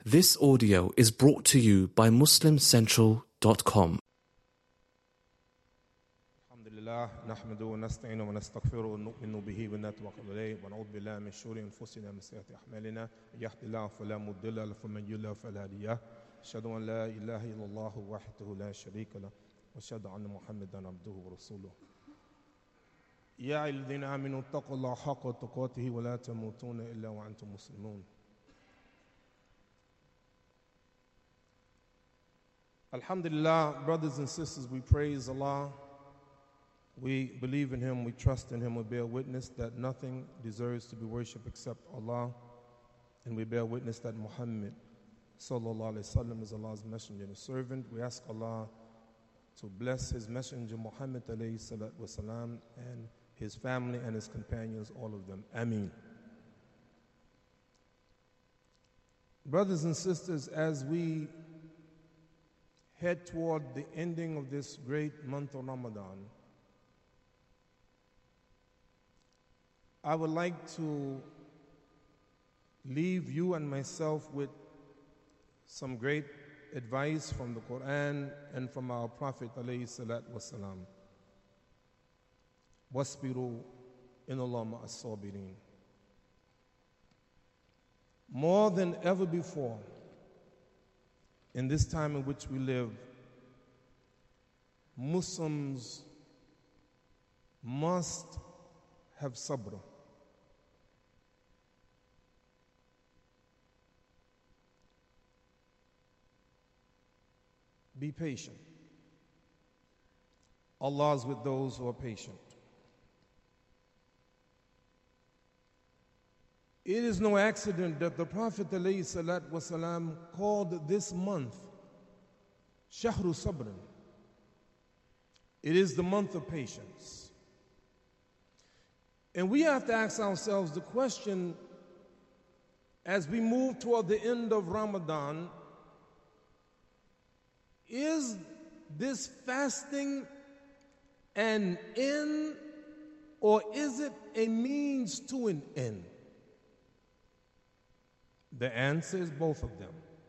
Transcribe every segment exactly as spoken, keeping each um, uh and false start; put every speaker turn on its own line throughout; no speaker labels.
This audio is brought to you by muslim central dot com.
Alhamdulillah, nahmadu wa nasta'inu wa nastaghfiru wa nu'minu bihi wa natawakkal alayhi wa na'udhu billahi min shururi anfusina wa min sayyiati a'malina. Yahdihillahu fala mudilla lahu wa man yudlil fala hadiya lahu. Ashhadu an la ilaha illallah wahdahu la sharika lahu wa ashhadu anna Muhammadan abduhu wa rasuluh. Ya ayyuhalladhina amanu ittaqullaha haqqa tuqatih wa la tamutunna illa wa antum muslimun. Alhamdulillah, brothers and sisters, we praise Allah. We believe in Him, we trust in Him, we bear witness that nothing deserves to be worshipped except Allah. And we bear witness that Muhammad sallallahu alaihi wasallam is Allah's messenger and servant. We ask Allah to bless His messenger Muhammad alayhi salatu wasalam and his family and his companions, all of them. Ameen. Brothers and sisters, as we head toward the ending of this great month of Ramadan, I would like to leave you and myself with some great advice from the Quran and from our Prophet alayhi salatu wasalam. Wasbiru inallah ma'as sabirin. More than ever before, in this time in which we live, Muslims must have sabr. Be patient. Allah is with those who are patient. It is no accident that the Prophet ﷺ called this month Shahru Sabrin. It is the month of patience. And we have to ask ourselves the question, as we move toward the end of Ramadan, is this fasting an end, or is it a means to an end? The answer is both of them.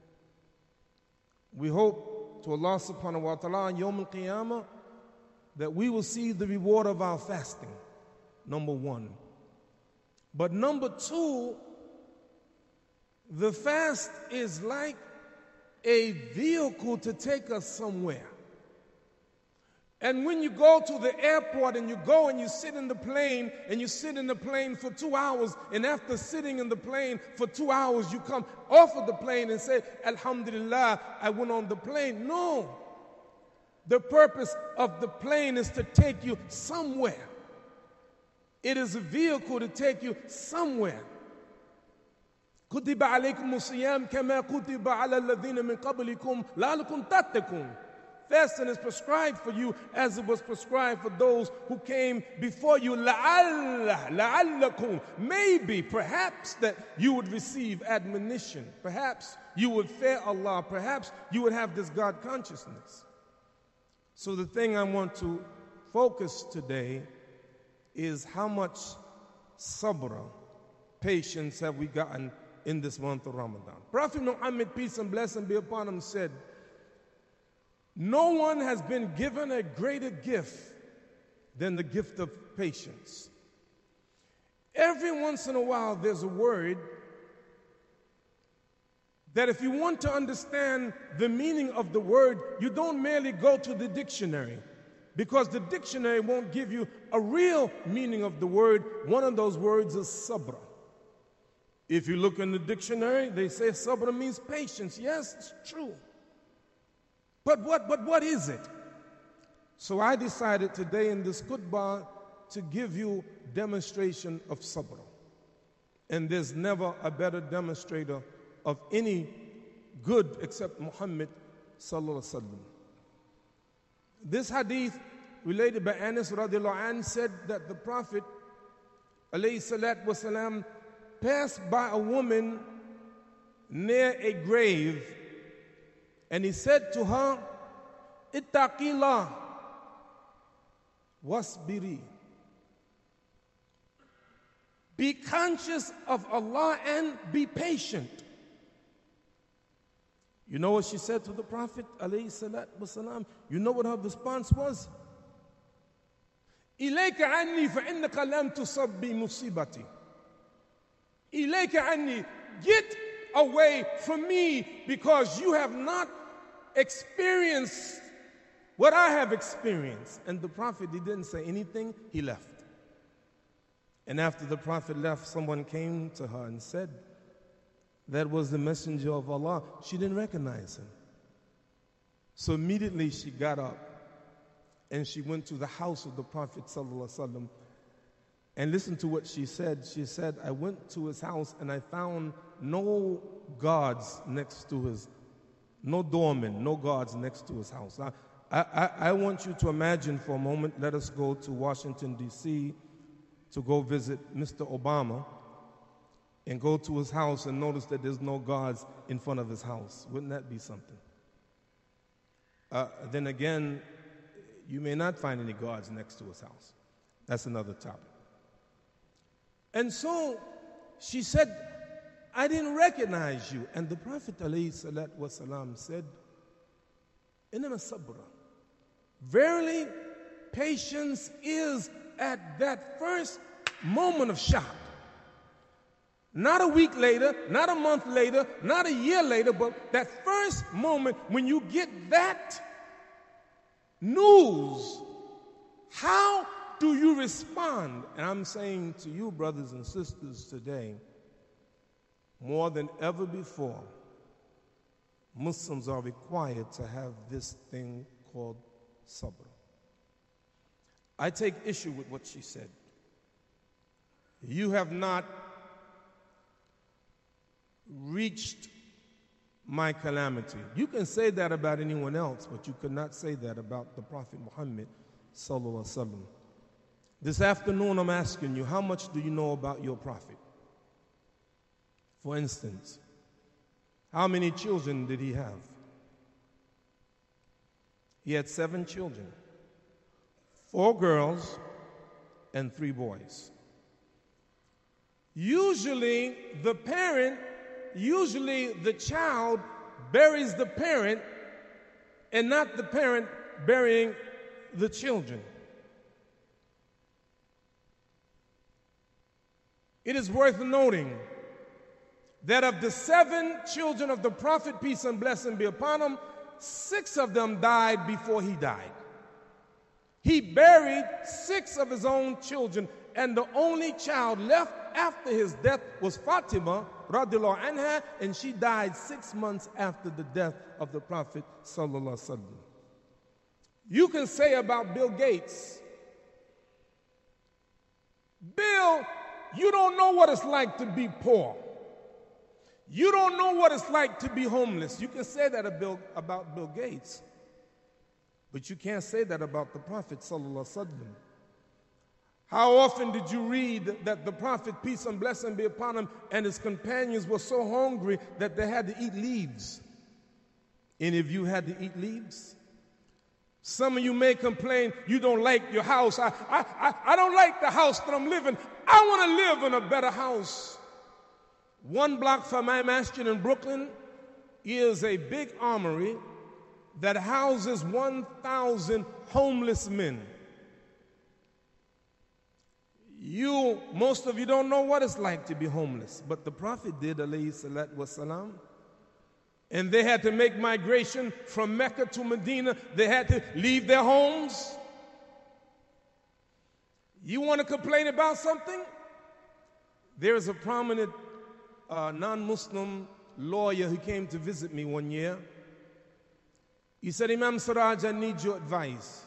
We hope to Allah subhanahu wa ta'ala on Yawm al-Qiyamah that we will see the reward of our fasting, number one. But number two, the fast is like a vehicle to take us somewhere. And when you go to the airport and you go and you sit in the plane and you sit in the plane for two hours, and after sitting in the plane for two hours, you come off of the plane and say, Alhamdulillah, I went on the plane. No. The purpose of the plane is to take you somewhere. It is a vehicle to take you somewhere. كُتِبَ عَلَيْكُمُ الصِّيَامُ كَمَا كُتِبَ عَلَى الَّذِينَ مِنْ قَبْلِكُمْ لَعَلَّكُمْ تَتَّقُونَ. Fasting is prescribed for you as it was prescribed for those who came before you. لَعَلَّ لَعَلَّكُمْ. Maybe, perhaps that you would receive admonition. Perhaps you would fear Allah. Perhaps you would have this God consciousness. So the thing I want to focus today is how much sabr, patience, have we gotten in this month of Ramadan. Prophet Muhammad, peace and blessing be upon him, said, no one has been given a greater gift than the gift of patience. Every once in a while, there's a word that if you want to understand the meaning of the word, you don't merely go to the dictionary, because the dictionary won't give you a real meaning of the word. One of those words is sabr. If you look in the dictionary, they say sabr means patience. Yes, it's true. But what, but what is it? So I decided today in this khutbah to give you demonstration of sabr. And there's never a better demonstrator of any good except Muhammad sallallahu alaihi wasallam. This hadith related by Anas radiallahu anhu said that the Prophet alayhi salatu wasalam passed by a woman near a grave, and he said to her, Ittaqillah wasbiri. Be conscious of Allah and be patient. You know what she said to the Prophet, alayhi salatu wasalam? You know what her response was? إِلَيْكَ عَنِّي فَإِنَّكَ لَمْ تُصَبْ بِمُصِيبَتِي. إِلَيْكَ عَنِّي. Get away from me, because you have not experienced what I have experienced. And the Prophet, he didn't say anything, he left. And after the Prophet left, someone came to her and said, that was the messenger of Allah. She didn't recognize him. So immediately she got up and she went to the house of the Prophet ﷺ. And listen to what she said. She said, I went to his house and I found no guards next to his, no doormen, no guards next to his house. I, I, I want you to imagine for a moment, let us go to Washington, D C to go visit Mister Obama and go to his house and notice that there's no guards in front of his house. Wouldn't that be something? Uh, then again, you may not find any guards next to his house. That's another topic. And so she said, I didn't recognize you. And the Prophet ﷺ said, Innama sabra. Verily, patience is at that first moment of shock. Not a week later, not a month later, not a year later, but that first moment when you get that news, how do you respond? And I'm saying to you, brothers and sisters, today, more than ever before, Muslims are required to have this thing called sabr. I take issue with what she said. You have not reached my calamity. You can say that about anyone else, but you could not say that about the Prophet Muhammad sallallahu alaihi wasallam. This afternoon I'm asking you, how much do you know about your Prophet? For instance, how many children did he have? He had seven children, four girls and three boys. Usually the parent Usually the child buries the parent and not the parent burying the children. It is worth noting that of the seven children of the Prophet, peace and blessing be upon him, six of them died before he died. He buried six of his own children, and the only child left after his death was Fatima radiallahu anha, and she died six months after the death of the Prophet sallallahu alaihi wasallam. You can say about Bill Gates, Bill, you don't know what it's like to be poor. You don't know what it's like to be homeless. You can say that about Bill Gates, but you can't say that about the Prophet sallallahu alaihi wasallam. How often did you read that the Prophet, peace and blessing be upon him, and his companions were so hungry that they had to eat leaves? Any of you had to eat leaves? Some of you may complain, you don't like your house. I, I, I, I don't like the house that I'm living. I want to live in a better house. One block from my masjid in Brooklyn is a big armory that houses one thousand homeless men. You, most of you don't know what it's like to be homeless, but the Prophet did, alayhi salatu wasalam. And they had to make migration from Mecca to Medina. They had to leave their homes. You want to complain about something? There is a prominent uh, non-Muslim lawyer who came to visit me one year. He said, Imam Siraj, I need your advice.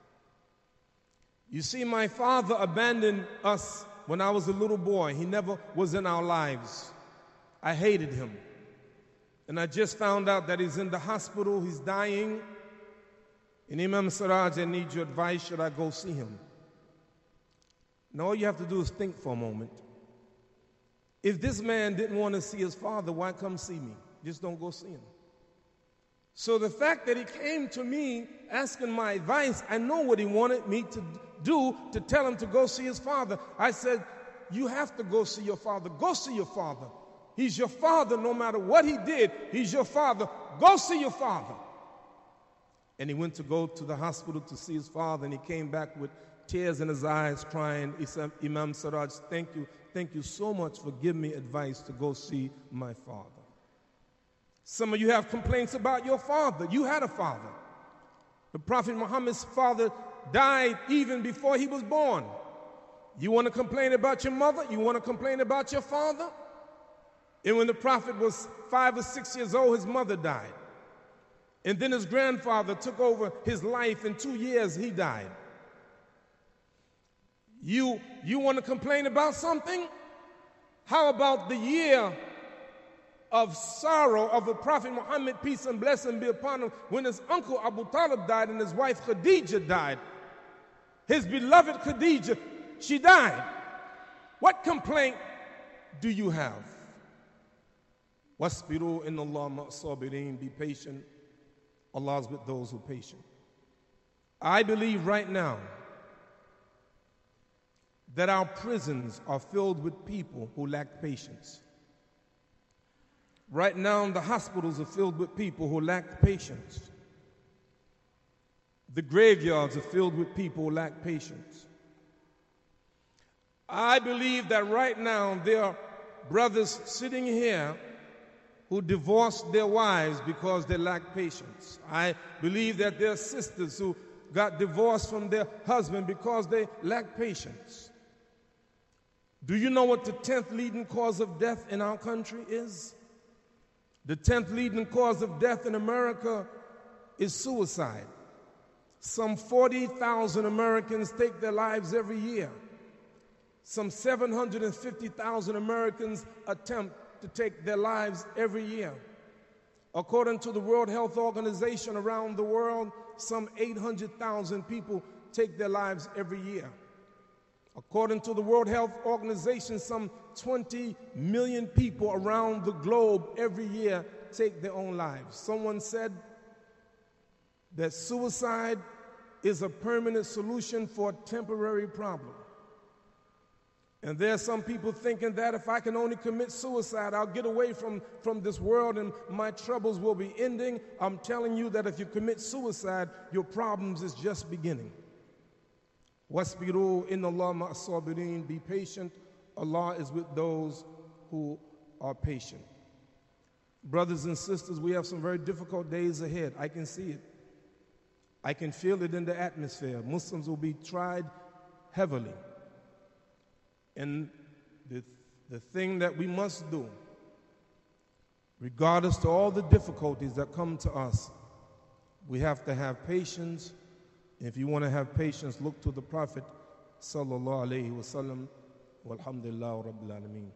You see, my father abandoned us when I was a little boy. He never was in our lives. I hated him. And I just found out that he's in the hospital, he's dying. And Imam Siraj, I need your advice. Should I go see him? Now all you have to do is think for a moment. If this man didn't want to see his father, why come see me? Just don't go see him. So the fact that he came to me asking my advice, I know what he wanted me to do to tell him to go see his father. I said, you have to go see your father. Go see your father. He's your father no matter what he did. He's your father. go see your father. And he went to go to the hospital to see his father, and he came back with tears in his eyes, crying. He said, Imam Siraj, thank you, thank you so much for giving me advice to go see my father. Some of you have complaints about your father. You had a father. The Prophet Muhammad's father died even before he was born. You want to complain about your mother? You want to complain about your father? And when the Prophet was five or six years old, his mother died. And then his grandfather took over his life. In two years, he died. You, you want to complain about something? How about the year of sorrow of the Prophet Muhammad, peace and blessing be upon him, when his uncle Abu Talib died and his wife Khadijah died? His beloved Khadijah, she died. What complaint do you have? Wasbiru inna Allah ma'as-sabirin. Be patient. Allah is with those who are patient. I believe right now that our prisons are filled with people who lack patience. Right now, the hospitals are filled with people who lack patience. The graveyards are filled with people who lack patience. I believe that right now there are brothers sitting here who divorced their wives because they lack patience. I believe that there are sisters who got divorced from their husband because they lack patience. Do you know what the tenth leading cause of death in our country is? The tenth leading cause of death in America is suicide. Some forty thousand Americans take their lives every year. Some seven hundred fifty thousand Americans attempt to take their lives every year. According to the World Health Organization, around the world, some eight hundred thousand people take their lives every year. According to the World Health Organization, some twenty million people around the globe every year take their own lives. Someone said that suicide is a permanent solution for a temporary problem. And there are some people thinking that if I can only commit suicide, I'll get away from, from this world and my troubles will be ending. I'm telling you that if you commit suicide, your problems is just beginning. Wasbiru inna Allah ma'as-sabirin. Be patient. Allah is with those who are patient. Brothers and sisters, we have some very difficult days ahead. I can see it. I can feel it in the atmosphere. Muslims will be tried heavily. And the, the thing that we must do, regardless to all the difficulties that come to us, we have to have patience. If you want to have patience, look to the Prophet sallallahu alaihi wasallam. Walhamdulillah rabbil alameen.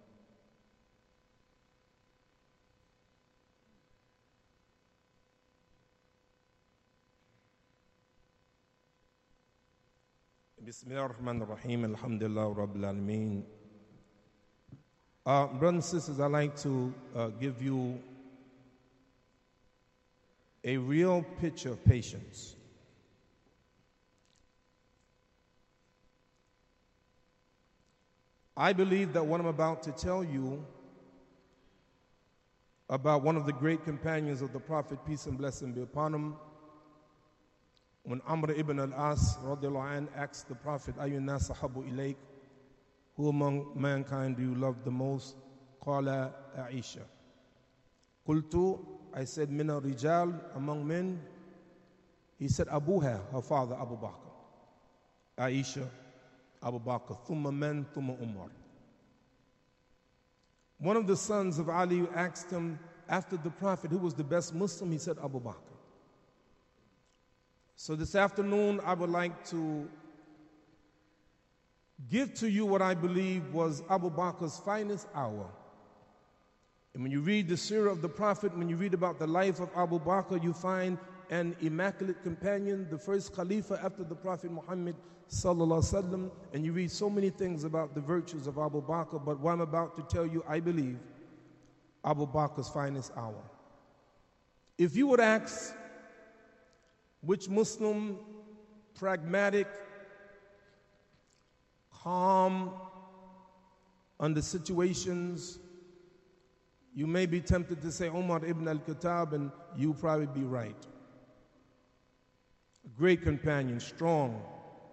Bismillah ar-Rahman ar-Rahim. Alhamdulillah rabbil alameen. Uh, brothers and sisters, I'd like to uh, give you a real picture of patience. I believe that what I'm about to tell you about one of the great companions of the Prophet, peace and blessing be upon him, when Amr ibn al-As radiallahu anh asked the Prophet, Ayyun nas ahabbu ilayk, who among mankind do you love the most? Qala Aisha. Qultu, I said, Mina rijal, among men. He said, Abuha, her father, Abu Bakr. Aisha, Abu Bakr, thumma man, thumma Umar. One of the sons of Ali asked him, after the Prophet, who was the best Muslim? He said, Abu Bakr. So this afternoon, I would like to give to you what I believe was Abu Bakr's finest hour. And when you read the seerah of the Prophet, when you read about the life of Abu Bakr, you find an immaculate companion, the first Khalifa after the Prophet Muhammad sallallahu alaihi wasallam, and you read so many things about the virtues of Abu Bakr, but what I'm about to tell you, I believe, Abu Bakr's finest hour. If you would ask which Muslim, pragmatic, calm under situations, You may be tempted to say Umar ibn al-Khattab, and you probably be right. A great companion, strong.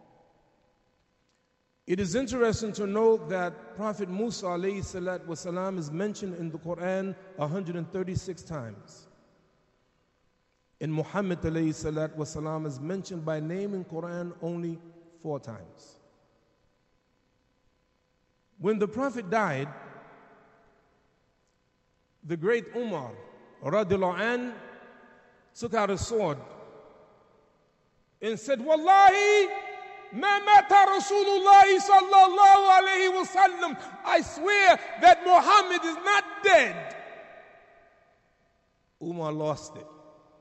It is interesting to note that Prophet Musa alayhi salatu wasalam is mentioned in the Quran one hundred thirty-six times. And Muhammad alayhi salatu wasalam is mentioned by name in Quran only four times. When the Prophet died, the great Umar radiallahu an took out a sword and said, Wallahi, ma mata Rasulullah sallallahu alayhi wa sallam. I swear that Muhammad is not dead. Umar lost it.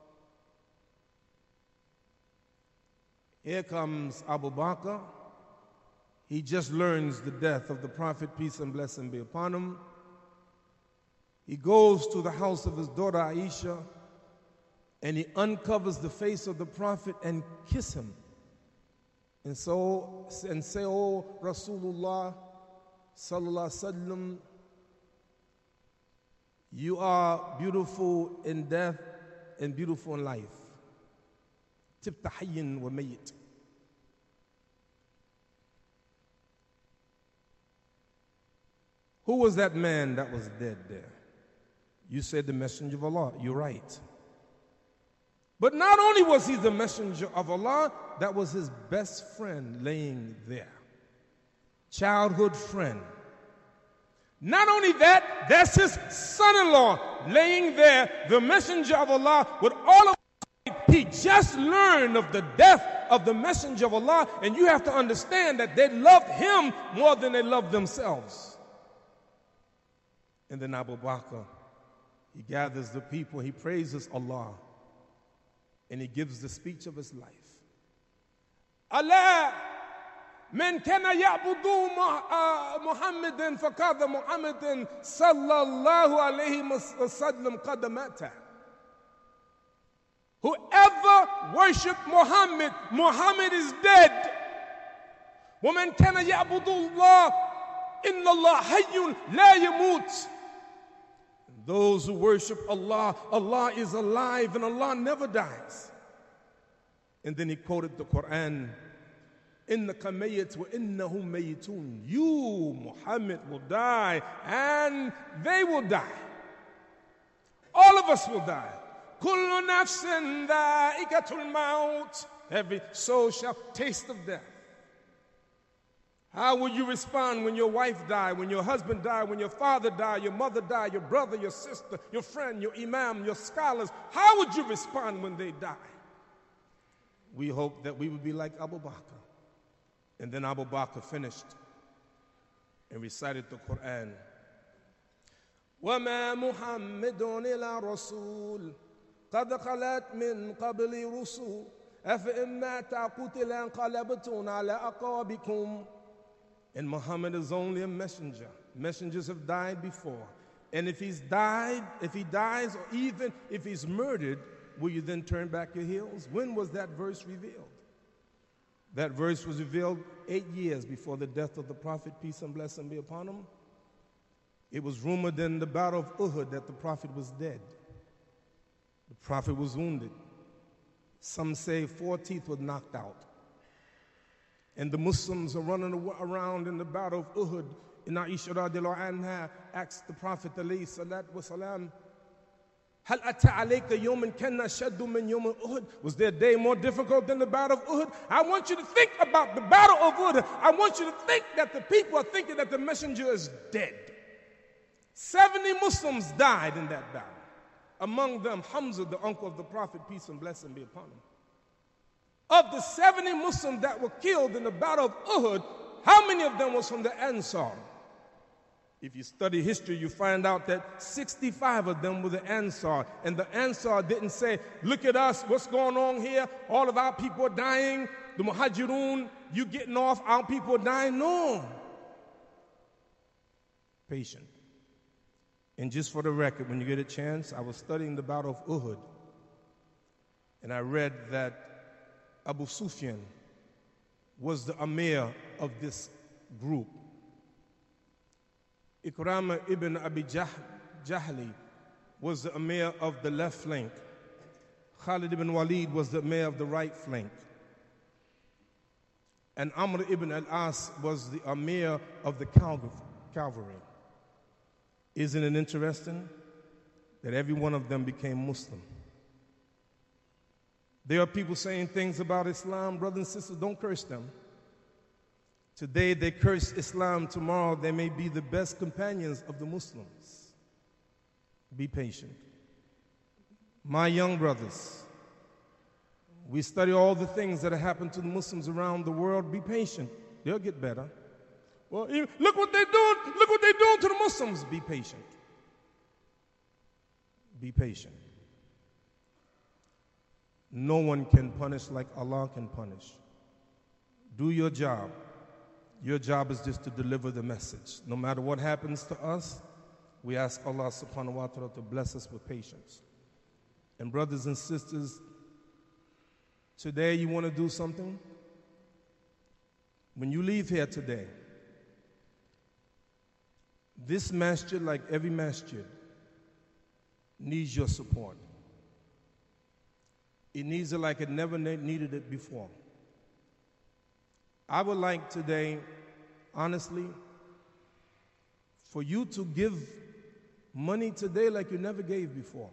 Here comes Abu Bakr. He just learns the death of the Prophet, peace and blessing be upon him. He goes to the house of his daughter Aisha, and he uncovers the face of the Prophet and kiss him. And so, and say, oh Rasulullah sallallahu alaihi wasallam, you are beautiful in death and beautiful in life. Tibta hayyin wa mayyit. Who was that man that was dead there? You said the messenger of Allah. You're right. But not only was he the messenger of Allah, that was his best friend laying there. Childhood friend. Not only that, that's his son-in-law laying there, the messenger of Allah, with all of he just learned of the death of the messenger of Allah, and you have to understand that they loved him more than they loved themselves. And then Abu Bakr, he gathers the people, he praises Allah, and he gives the speech of his life. Allah, man kana ya'budu Muhammadan faqad Muhammadan sallallahu alayhi wa sallam qad mata. Whoever worshiped Muhammad, Muhammad is dead. وَمَنْ كَانَ يَعْبُدُ اللَّهِ إِنَّ اللَّهَ حَيٌّ لَا يَمُوتُ. Those who worship Allah, Allah is alive and Allah never dies. And then he quoted the Quran, إِنَّكَ مَيِّتٌ وَإِنَّهُمْ مَيِّتُونَ. You, Muhammad, will die and they will die. All of us will die. كُلُّ نَفْسٍ ذَائِقَةُ الْمَوْتِ. Every soul shall taste of death. How will you respond when your wife died, when your husband died, when your father died, your mother died, your brother, your sister, your friend, your imam, your scholars? How would you respond when they die? We hope that we would be like Abu Bakr. And then Abu Bakr finished and recited the Quran. وَمَا مُحَمَّدٌ إِلَى رَسُولٍ قَدْ خَلَتْ مِنْ قَبْلِ رُسُولٍ أَفَإِنْ مَاتَ قُتِلَ انقَلَبْتُمْ عَلَى أَعْقَابِكُمْ. And Muhammad is only a messenger. Messengers have died before. And if he's died, if he dies, or even if he's murdered, will you then turn back your heels? When was that verse revealed? That verse was revealed eight years before the death of the Prophet, peace and blessing be upon him. It was rumored in the battle of Uhud that the Prophet was dead. The Prophet was wounded. Some say four teeth were knocked out. And the Muslims are running around in the battle of Uhud. And Aisha radiallahu anha asked the Prophet alayhi salatu wasalam, هل أتى عليك يوم كان أشد من يوم أحد? Was there a day more difficult than the battle of Uhud? I want you to think about the battle of Uhud. I want you to think that the people are thinking that the messenger is dead. seventy Muslims died in that battle. Among them, Hamza, the uncle of the Prophet, peace and blessing be upon him. Of the seventy Muslims that were killed in the battle of Uhud, how many of them was from the Ansar? If you study history, you find out that sixty-five of them were the Ansar. And the Ansar didn't say, look at us, what's going on here? All of our people are dying. The Muhajirun, you getting off, our people are dying. No. Patient. And just for the record, when you get a chance, I was studying the battle of Uhud. And I read that Abu Sufyan was the Amir of this group. Ikramah ibn Abi Jahl Jahli was the Amir of the left flank. Khalid ibn Walid was the Amir of the right flank. And Amr ibn al-As was the Amir of the cavalry. Isn't it interesting that every one of them became Muslim? There are people saying things about Islam. Brothers and sisters, don't curse them. Today they curse Islam. Tomorrow they may be the best companions of the Muslims. Be patient. My young brothers, we study all the things that have happened to the Muslims around the world. Be patient. They'll get better. Well, look what they're doing. Look what they're doing to the Muslims. Be patient. Be patient. No one can punish like Allah can punish. Do your job. Your job is just to deliver the message. No matter what happens to us, we ask Allah subhanahu wa ta'ala to bless us with patience. And brothers and sisters, today you want to do something? When you leave here today, this masjid, like every masjid, needs your support. It needs it like it never needed it before. I would like today, honestly, for you to give money today like you never gave before.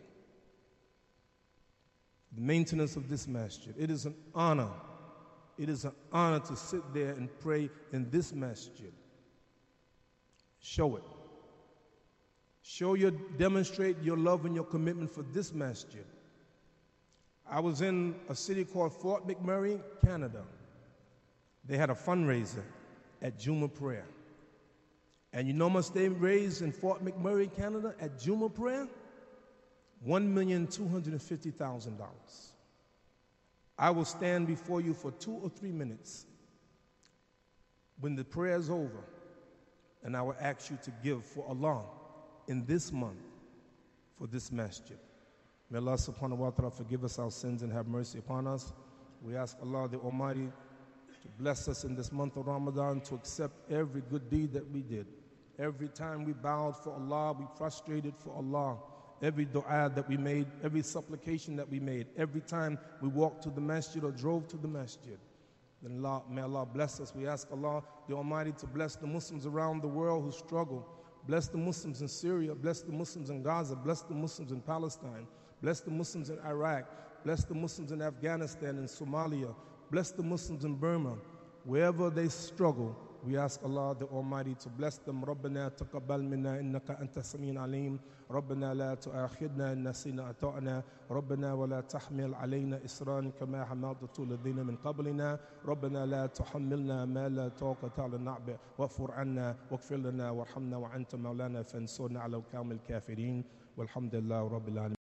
The maintenance of this masjid. It is an honor. It is an honor to sit there and pray in this masjid. Show it. Show your, demonstrate your love and your commitment for this masjid. I was in a city called Fort McMurray, Canada. They had a fundraiser at Juma Prayer. And you know how much they raised in Fort McMurray, Canada at Juma Prayer? one million two hundred fifty thousand dollars. I will stand before you for two or three minutes when the prayer is over, and I will ask you to give for Allah in this month for this masjid. May Allah subhanahu wa ta'ala forgive us our sins and have mercy upon us. We ask Allah the Almighty to bless us in this month of Ramadan, to accept every good deed that we did. Every time we bowed for Allah, we prostrated for Allah. Every dua that we made, every supplication that we made, every time we walked to the masjid or drove to the masjid. Then Allah, may Allah bless us. We ask Allah the Almighty to bless the Muslims around the world who struggle. Bless the Muslims in Syria, bless the Muslims in Gaza, bless the Muslims in Palestine, bless the Muslims in Iraq, bless the Muslims in Afghanistan and Somalia, bless the Muslims in Burma. Wherever they struggle, we ask Allah the Almighty to bless them. رَبَّنَا تَقَبَّلْ مِنَّا إِنَّكَ أَنْتَ السَّمِيعُ الْعَلِيمُ رَبَّنَا لَا تُؤَاخِذْنَا إِن نَّسِينَا أَطَعْنَا رَبَّنَا وَلَا تَحْمِلْ عَلَيْنَا إِصْرًا كَمَا حَمَلْتَهُ الَّذِينَ مِن قَبْلِنَا رَبَّنَا لَا تُحَمِّلْنَا مَا لَا طاقة لنا به واعف عنا واغفر لنا وارحمنا وأنت مولانا فانصرنا على القوم الكافرين والحمد لله رب العالمين.